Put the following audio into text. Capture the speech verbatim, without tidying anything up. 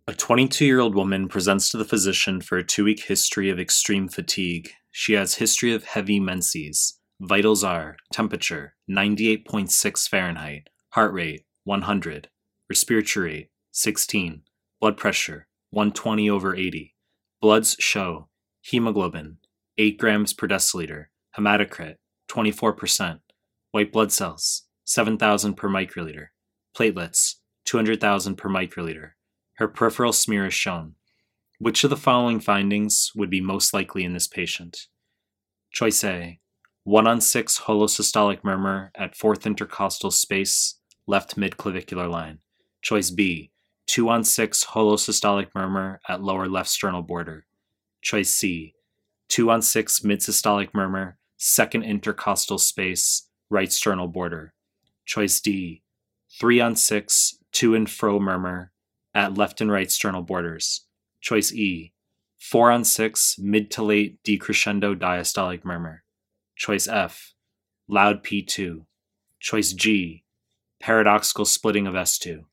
A twenty-two-year-old woman presents to the physician for a two-week history of extreme fatigue. She has history of heavy menses. Vitals are temperature ninety-eight point six Fahrenheit, heart rate one hundred, respiratory rate sixteen, blood pressure one twenty over eighty. Bloods show hemoglobin eight grams per deciliter, hematocrit twenty-four percent, white blood cells seven thousand per microliter, platelets two hundred thousand per microliter. Her peripheral smear is shown. Which of the following findings would be most likely in this patient? Choice A, one on six holosystolic murmur at fourth intercostal space, left midclavicular line. Choice B, two on six holosystolic murmur at lower left sternal border. Choice C, two on six midsystolic murmur, second intercostal space, right sternal border. Choice D, three on six, to and fro murmur at left and right sternal borders. Choice E, four on six, mid to late decrescendo diastolic murmur. Choice F, loud P two. Choice G, paradoxical splitting of S two.